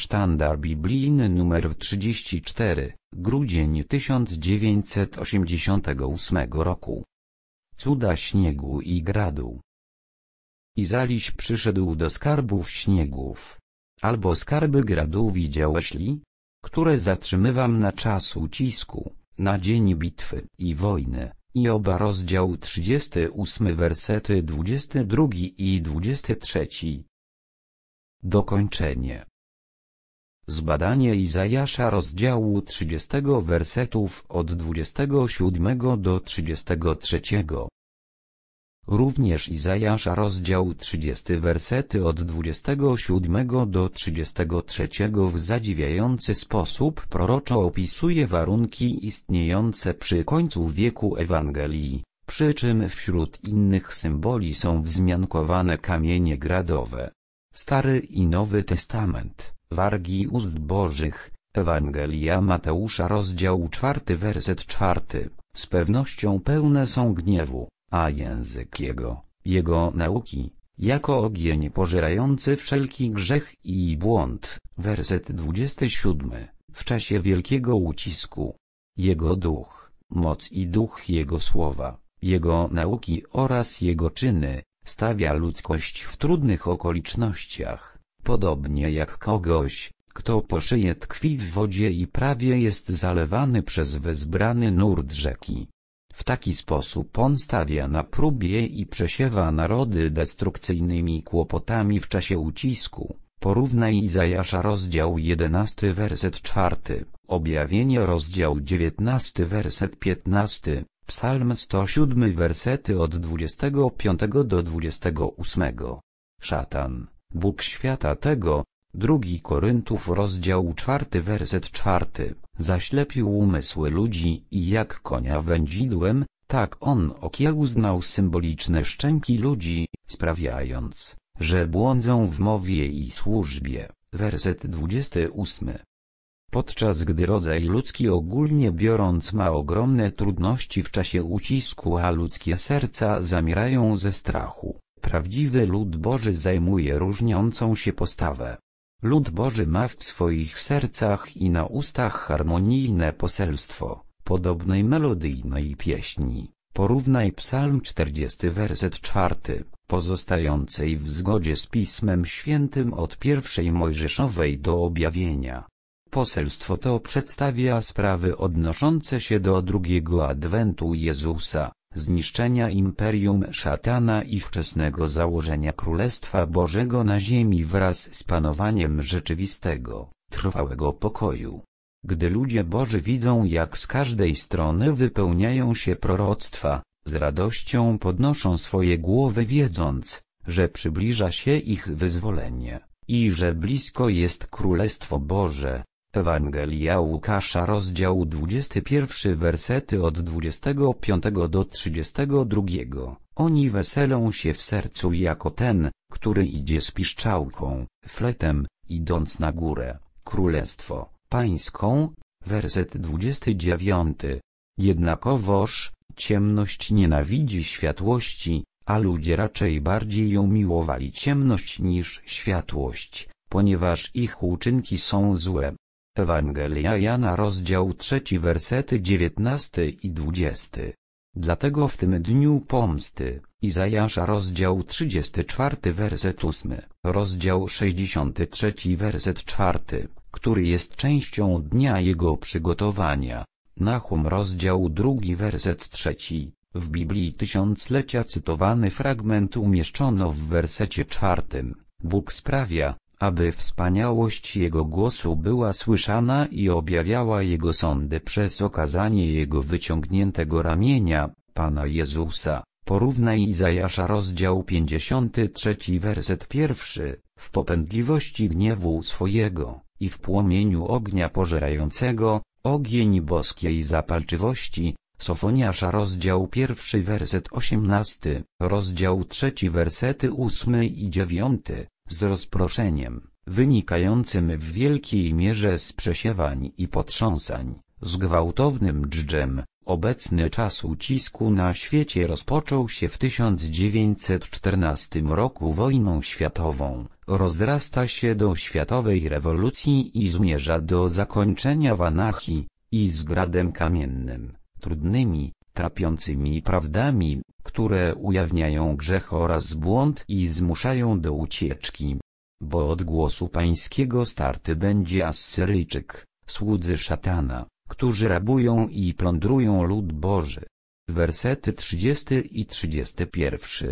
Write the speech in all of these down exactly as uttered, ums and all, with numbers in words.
Sztandar biblijny numer trzydzieści cztery, grudzień tysiąc dziewięćset osiemdziesiątego ósmego roku. Cuda śniegu i gradu. I zaliś przyszedł do skarbów śniegów. Albo skarby gradu widziałeśli, które zatrzymywam na czas ucisku, na dzień bitwy i wojny. I oba rozdział trzydziesty ósmy wersety dwudziesty drugi i dwudziesty trzeci. Dokończenie. Zbadanie Izajasza rozdziału trzydziestego wersetów od dwudziestego siódmego do trzydziestego trzeciego. Również Izajasza rozdział trzydziesty wersety od dwudziestego siódmego do trzydziestego trzeciego w zadziwiający sposób proroczo opisuje warunki istniejące przy końcu wieku Ewangelii, przy czym wśród innych symboli są wzmiankowane kamienie gradowe. Stary i Nowy Testament, wargi ust Bożych, Ewangelia Mateusza rozdział czwarty werset czwarty, z pewnością pełne są gniewu, a język jego, jego nauki, jako ogień pożerający wszelki grzech i błąd. Werset dwudziesty siódmy, w czasie wielkiego ucisku. Jego duch, moc i duch jego słowa, jego nauki oraz jego czyny, stawia ludzkość w trudnych okolicznościach, podobnie jak kogoś, kto po szyję tkwi w wodzie i prawie jest zalewany przez wezbrany nurt rzeki. W taki sposób on stawia na próbie i przesiewa narody destrukcyjnymi kłopotami w czasie ucisku. Porównaj Izajasza rozdział jedenasty werset czwarty, Objawienie rozdział dziewiętnasty werset piętnasty, Psalm sto siedem wersety od dwudziestego piątego do dwudziestego ósmego. Szatan, Bóg świata tego, drugi Koryntów rozdział czwarty werset czwarty, zaślepił umysły ludzi i jak konia wędzidłem, tak on okiełznał symboliczne szczęki ludzi, sprawiając, że błądzą w mowie i służbie. Werset dwudziesty ósmy. Podczas gdy rodzaj ludzki ogólnie biorąc ma ogromne trudności w czasie ucisku, a ludzkie serca zamierają ze strachu, prawdziwy lud Boży zajmuje różniącą się postawę. Lud Boży ma w swoich sercach i na ustach harmonijne poselstwo, podobnej melodyjnej pieśni. Porównaj Psalm czterdziesty werset czwarty, pozostającej w zgodzie z Pismem Świętym od pierwszej Mojżeszowej do objawienia. Poselstwo to przedstawia sprawy odnoszące się do drugiego adwentu Jezusa, zniszczenia imperium szatana i wczesnego założenia Królestwa Bożego na ziemi wraz z panowaniem rzeczywistego, trwałego pokoju. Gdy ludzie Boży widzą, jak z każdej strony wypełniają się proroctwa, z radością podnoszą swoje głowy, wiedząc, że przybliża się ich wyzwolenie i że blisko jest Królestwo Boże. Ewangelia Łukasza rozdział dwudziesty pierwszy wersety od dwudziestego piątego do trzydziestego drugiego. Oni weselą się w sercu jako ten, który idzie z piszczałką, fletem, idąc na górę, królestwo pańską. Werset dwudziesty dziewiąty. Jednakowoż, ciemność nienawidzi światłości, a ludzie raczej bardziej ją miłowali ciemność niż światłość, ponieważ ich uczynki są złe. Ewangelia Jana rozdział trzeci wersety dziewiętnasty i dwudziesty. Dlatego w tym dniu pomsty, Izajasza rozdział trzydziesty czwarty werset ósmy, rozdział sześćdziesiąty trzeci werset czwarty, który jest częścią dnia jego przygotowania. Nahum rozdział drugi werset trzeci, w Biblii Tysiąclecia cytowany fragment umieszczono w wersecie czwartym. Bóg sprawia, aby wspaniałość Jego głosu była słyszana i objawiała Jego sądy przez okazanie Jego wyciągniętego ramienia, Pana Jezusa. Porównaj Izajasza rozdział pięćdziesiąty trzeci werset pierwszy, w popędliwości gniewu swojego i w płomieniu ognia pożerającego, ogień boskiej zapalczywości. Sofoniasza rozdział pierwszy werset osiemnasty, rozdział trzeci wersety ósmy i dziewiąty, z rozproszeniem, wynikającym w wielkiej mierze z przesiewań i potrząsań, z gwałtownym dżdżem. Obecny czas ucisku na świecie rozpoczął się w tysiąc dziewięćset czternastym roku wojną światową, rozrasta się do światowej rewolucji i zmierza do zakończenia w anarchii i zgradem kamiennym, trudnymi, trapiącymi prawdami, które ujawniają grzech oraz błąd i zmuszają do ucieczki. Bo od głosu pańskiego starty będzie Asyryjczyk, słudzy szatana, którzy rabują i plądrują lud Boży. Wersety trzydziesty i trzydziesty pierwszy.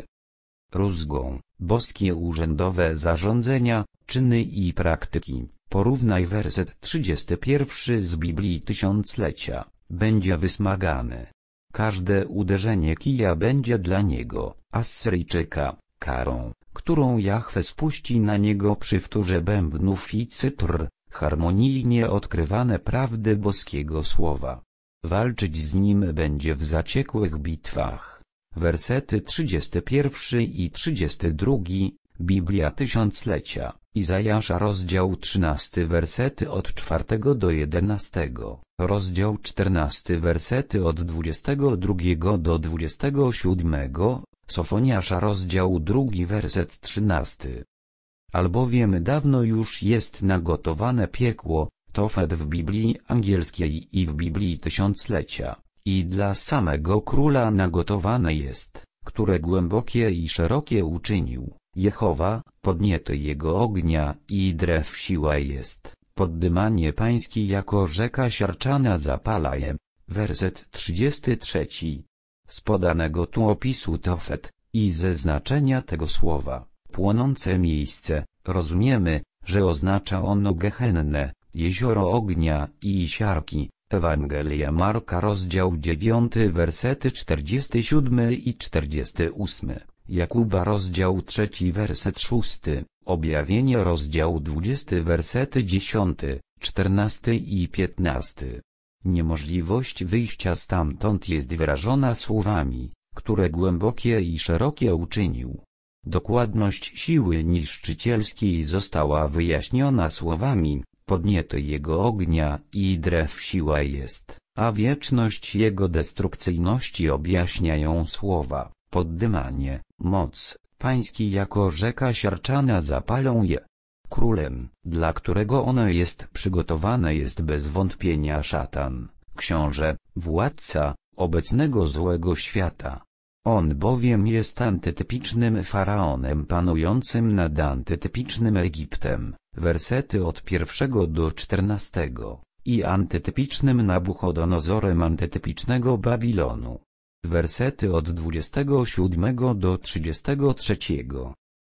Rózgą, boskie urzędowe zarządzenia, czyny i praktyki. Porównaj werset trzydziesty pierwszy z Biblii Tysiąclecia. Będzie wysmagany. Każde uderzenie kija będzie dla niego, Asyryjczyka, karą, którą Jahwe spuści na niego przy wtórze bębnów i cytr, harmonijnie odkrywane prawdy boskiego słowa. Walczyć z nim będzie w zaciekłych bitwach. Wersety trzydziesty pierwszy i trzydziesty drugi, Biblia Tysiąclecia, Izajasza rozdział trzynasty wersety od czwartego do jedenastego, rozdział czternasty wersety od dwudziestego drugiego do dwudziestego siódmego, Sofoniasza rozdział drugi werset trzynasty. Albowiem dawno już jest nagotowane piekło, Tofet w Biblii Angielskiej i w Biblii Tysiąclecia, i dla samego króla nagotowane jest, które głębokie i szerokie uczynił Jehowa, podniety jego ognia i drew siła jest, poddymanie pański jako rzeka siarczana zapala je. Werset trzydziesty trzeci. Z podanego tu opisu Tofet i ze znaczenia tego słowa, płonące miejsce, rozumiemy, że oznacza ono Gehennę, jezioro ognia i siarki. Ewangelia Marka rozdział dziewiąty wersety czterdziesty siódmy i czterdziesty ósmy, Jakuba rozdział trzeci werset szósty, Objawienie rozdział dwudziesty wersety dziesiąty, czternasty i piętnasty. Niemożliwość wyjścia stamtąd jest wyrażona słowami, które głębokie i szerokie uczynił. Dokładność siły niszczycielskiej została wyjaśniona słowami, podniety jego ognia i drew siła jest, a wieczność jego destrukcyjności objaśniają słowa, poddymanie, moc, pański jako rzeka siarczana zapalą je. Królem, dla którego ono jest przygotowane jest bez wątpienia szatan, książę, władca, obecnego złego świata. On bowiem jest antytypicznym faraonem panującym nad antytypicznym Egiptem, wersety od pierwszego do czternastego, i antytypicznym Nabuchodonozorem antytypicznego Babilonu. Wersety od dwudziestego siódmego do trzydziestego trzeciego.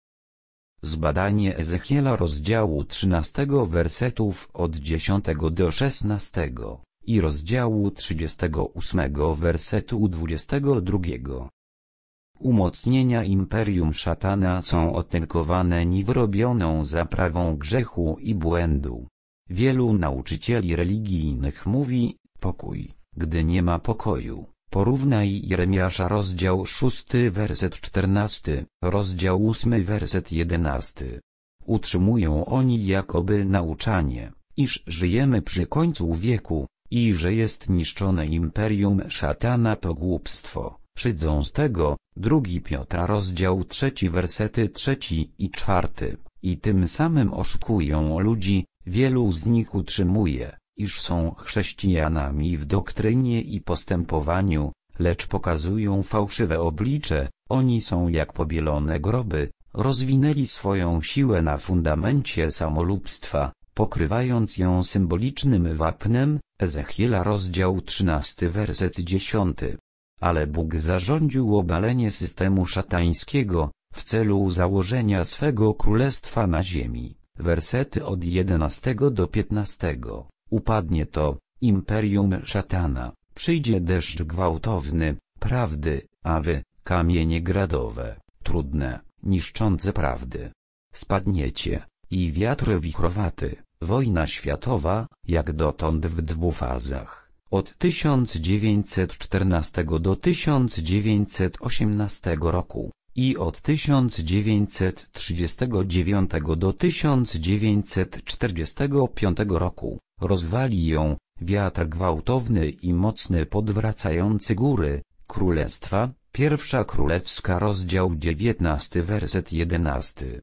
Zbadanie Ezechiela rozdziału trzynastego wersetów od dziesiątego do szesnastego i rozdziału trzydziestego ósmego wersetu dwudziestego drugiego. Umocnienia imperium szatana są otynkowane niewyrobioną zaprawą grzechu i błędu. Wielu nauczycieli religijnych mówi, pokój, gdy nie ma pokoju. Porównaj Jeremiasza rozdział szósty werset czternasty, rozdział ósmy werset jedenasty. Utrzymują oni jakoby nauczanie, iż żyjemy przy końcu wieku, i że jest niszczone imperium szatana to głupstwo. Szydzą z tego, drugi Piotra rozdział trzeci wersety trzeci i czwarty, i tym samym oszukują ludzi, wielu z nich utrzymuje, iż są chrześcijanami w doktrynie i postępowaniu, lecz pokazują fałszywe oblicze, oni są jak pobielone groby, rozwinęli swoją siłę na fundamencie samolubstwa, pokrywając ją symbolicznym wapnem, Ezechiela rozdział trzynasty werset dziesiąty. Ale Bóg zarządził obalenie systemu szatańskiego, w celu założenia swego królestwa na ziemi. Wersety od jedenastego do piętnastego. Upadnie to, imperium szatana, przyjdzie deszcz gwałtowny, prawdy, a wy, kamienie gradowe, trudne, niszczące prawdy. Spadniecie, i wiatr wichrowaty, wojna światowa, jak dotąd w dwóch fazach. Od tysiąc dziewięćset czternastego do tysiąc dziewięćset osiemnastego roku i od tysiąc dziewięćset trzydziestego dziewiątego do tysiąc dziewięćset czterdziestego piątego roku, rozwali ją, wiatr gwałtowny i mocny podwracający góry, królestwa, pierwsza królewska rozdział dziewiętnasty werset jedenasty.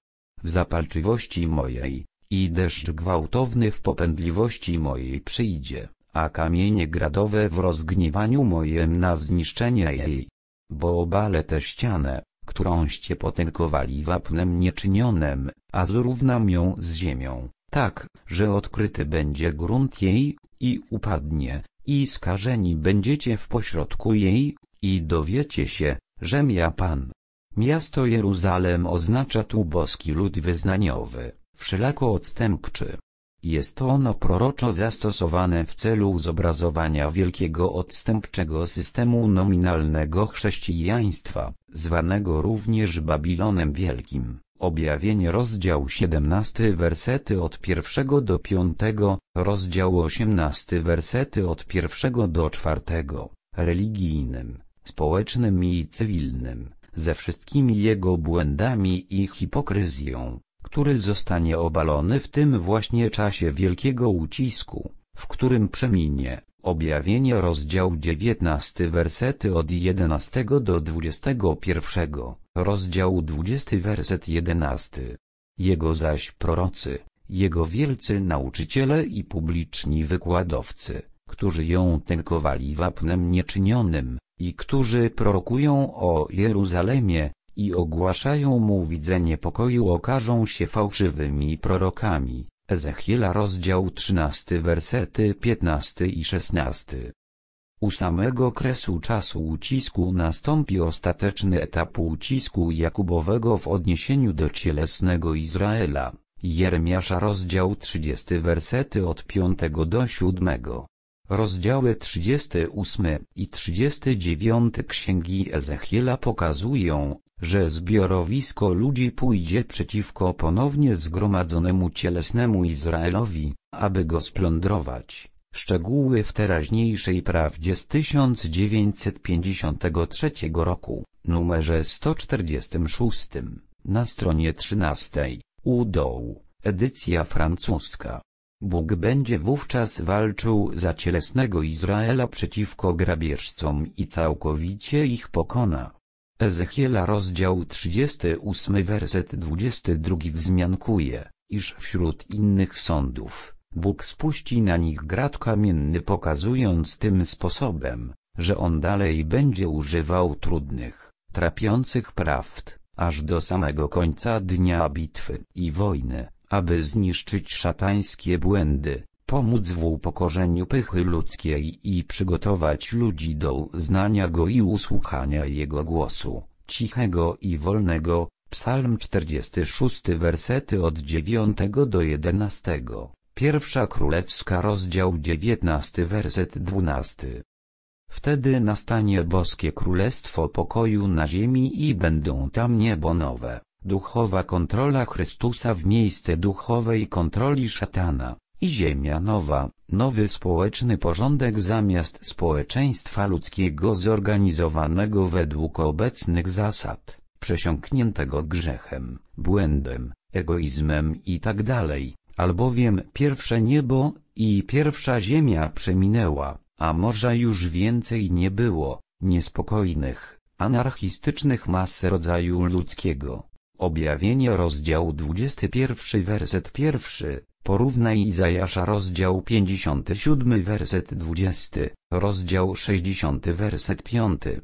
w zapalczywości mojej, i deszcz gwałtowny w popędliwości mojej przyjdzie, a kamienie gradowe w rozgniewaniu mojem na zniszczenie jej. Bo obalę tę ścianę, którąście potękowali wapnem nieczynionem, a zrównam ją z ziemią, tak, że odkryty będzie grunt jej, i upadnie, i skażeni będziecie w pośrodku jej, i dowiecie się, żem ja Pan. Miasto Jeruzalem oznacza tu boski lud wyznaniowy, wszelako odstępczy. Jest ono proroczo zastosowane w celu zobrazowania wielkiego odstępczego systemu nominalnego chrześcijaństwa, zwanego również Babilonem Wielkim. Objawienie rozdział siedemnasty wersety od pierwszego do piątego, rozdział osiemnasty wersety od pierwszego do czwartego, religijnym, społecznym i cywilnym, ze wszystkimi jego błędami i hipokryzją, który zostanie obalony w tym właśnie czasie wielkiego ucisku, w którym przeminie. Objawienie rozdział dziewiętnasty wersety od jedenastego do dwudziestego pierwszego, rozdział dwudziesty werset jedenasty. Jego zaś prorocy, jego wielcy nauczyciele i publiczni wykładowcy, którzy ją tękowali wapnem nieczynionym, i którzy prorokują o Jeruzalemie, i ogłaszają mu widzenie pokoju, okażą się fałszywymi prorokami. Ezechiela rozdział trzynasty wersety piętnasty i szesnasty. U samego kresu czasu ucisku nastąpi ostateczny etap ucisku Jakubowego w odniesieniu do cielesnego Izraela. Jeremiasza rozdział trzydziesty wersety od piątego do siódmego. Rozdziały trzydziesty ósmy i trzydziesty dziewiąty Księgi Ezechiela pokazują, że zbiorowisko ludzi pójdzie przeciwko ponownie zgromadzonemu cielesnemu Izraelowi, aby go splądrować. Szczegóły w teraźniejszej prawdzie z tysiąc dziewięćset pięćdziesiątego trzeciego roku, numerze sto czterdziestym szóstym, na stronie trzynastej, u dołu, edycja francuska. Bóg będzie wówczas walczył za cielesnego Izraela przeciwko grabieżcom i całkowicie ich pokona. Ezechiela rozdział trzydziesty ósmy werset dwudziesty drugi wzmiankuje, iż wśród innych sądów, Bóg spuści na nich grat kamienny, pokazując tym sposobem, że On dalej będzie używał trudnych, trapiących prawd, aż do samego końca dnia bitwy i wojny, aby zniszczyć szatańskie błędy, pomóc w upokorzeniu pychy ludzkiej i przygotować ludzi do uznania Go i usłuchania Jego głosu, cichego i wolnego. Psalm czterdziesty szósty wersety od dziewiątego do jedenastego. Pierwsza Królewska rozdział dziewiętnasty werset dwunasty. Wtedy nastanie boskie królestwo pokoju na ziemi i będą tam niebo nowe, duchowa kontrola Chrystusa w miejsce duchowej kontroli szatana, i ziemia nowa, nowy społeczny porządek zamiast społeczeństwa ludzkiego zorganizowanego według obecnych zasad, przesiąkniętego grzechem, błędem, egoizmem itd., albowiem pierwsze niebo i pierwsza ziemia przeminęła, a morza już więcej nie było, niespokojnych, anarchistycznych mas rodzaju ludzkiego. Objawienie rozdział dwudziesty pierwszy werset pierwszy, porównaj Izajasza rozdział pięćdziesiąty siódmy werset dwudziesty, rozdział sześćdziesiąty werset piąty.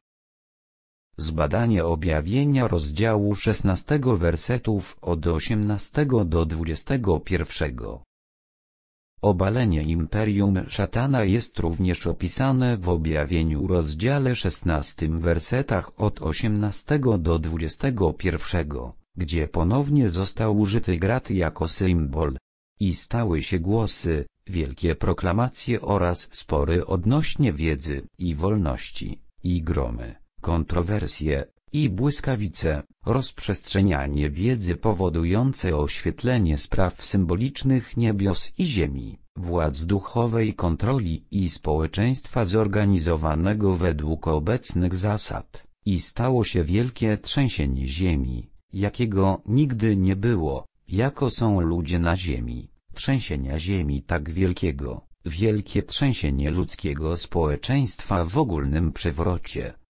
Zbadanie objawienia rozdziału szesnastego wersetów od osiemnastego do dwudziestego pierwszego. Obalenie imperium szatana jest również opisane w objawieniu rozdziale szesnastym wersetach od osiemnastego do dwudziestego pierwszego, gdzie ponownie został użyty grat jako symbol. I stały się głosy, wielkie proklamacje oraz spory odnośnie wiedzy i wolności, i gromy, kontrowersje, i błyskawice, rozprzestrzenianie wiedzy powodujące oświetlenie spraw symbolicznych niebios i ziemi, władz duchowej kontroli i społeczeństwa zorganizowanego według obecnych zasad, i stało się wielkie trzęsienie ziemi, jakiego nigdy nie było, jako są ludzie na ziemi, trzęsienia ziemi tak wielkiego, wielkie trzęsienie ludzkiego społeczeństwa w ogólnym przewrocie,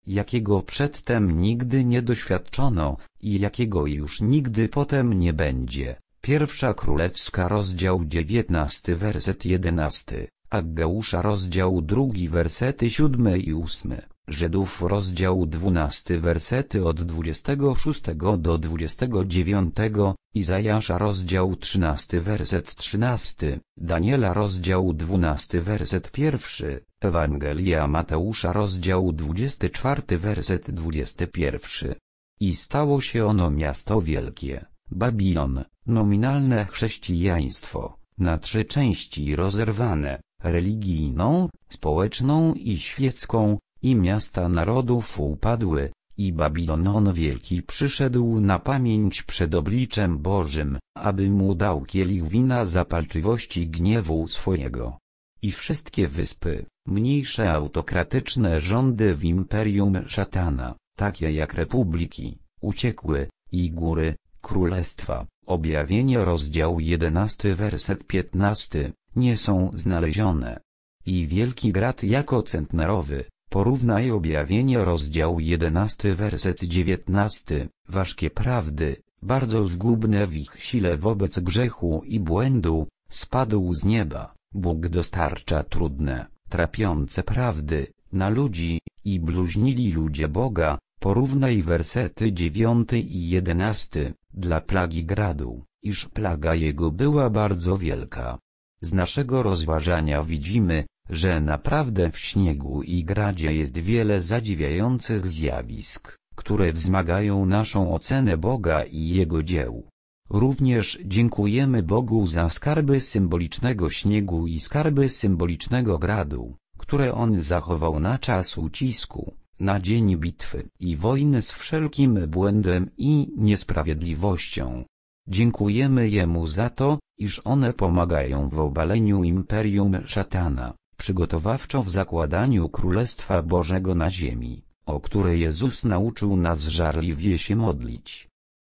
jakiego przedtem nigdy nie doświadczono i jakiego już nigdy potem nie będzie. Pierwsza Królewska rozdział dziewiętnasty werset jedenasty, Aggeusza rozdział drugi wersety siódmy i ósmy, Żydów rozdział dwunasty wersety od dwudziestego szóstego do dwudziestego dziewiątego, Izajasza rozdział trzynasty werset trzynasty, Daniela rozdział dwunasty werset pierwszy, Ewangelia Mateusza rozdział dwudziesty czwarty werset dwudziesty pierwszy. I stało się ono miasto wielkie, Babilon, nominalne chrześcijaństwo, na trzy części rozerwane, religijną, społeczną i świecką, i miasta narodów upadły, i Babilonon wielki przyszedł na pamięć przed obliczem Bożym, aby mu dał kielich wina zapalczywości gniewu swojego. I wszystkie wyspy, mniejsze autokratyczne rządy w imperium szatana, takie jak republiki, uciekły, i góry, królestwa, objawienie rozdział jedenasty werset piętnasty, nie są znalezione. I wielki grad jako centnerowy, porównaj objawienie rozdział jedenasty werset dziewiętnasty, ważkie prawdy, bardzo zgubne w ich sile wobec grzechu i błędu, spadł z nieba, Bóg dostarcza trudne, trapiące prawdy, na ludzi, i bluźnili ludzie Boga, porównaj wersety dziewiąty i jedenasty, dla plagi gradu, iż plaga jego była bardzo wielka. Z naszego rozważania widzimy, że naprawdę w śniegu i gradzie jest wiele zadziwiających zjawisk, które wzmagają naszą ocenę Boga i Jego dzieł. Również dziękujemy Bogu za skarby symbolicznego śniegu i skarby symbolicznego gradu, które On zachował na czas ucisku, na dzień bitwy i wojny z wszelkim błędem i niesprawiedliwością. Dziękujemy Jemu za to, iż one pomagają w obaleniu imperium szatana, przygotowawczo w zakładaniu Królestwa Bożego na ziemi, o które Jezus nauczył nas żarliwie się modlić.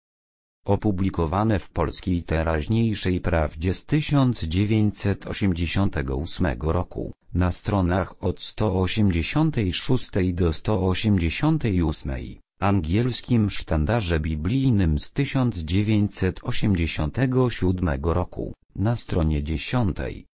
Opublikowane w Polskiej Teraźniejszej Prawdzie z tysiąc dziewięćset osiemdziesiątego ósmego roku, na stronach od sto osiemdziesiątej szóstej do sto osiemdziesiątej ósmej, angielskim sztandarze biblijnym z tysiąc dziewięćset osiemdziesiątego siódmego roku, na stronie dziesiątej.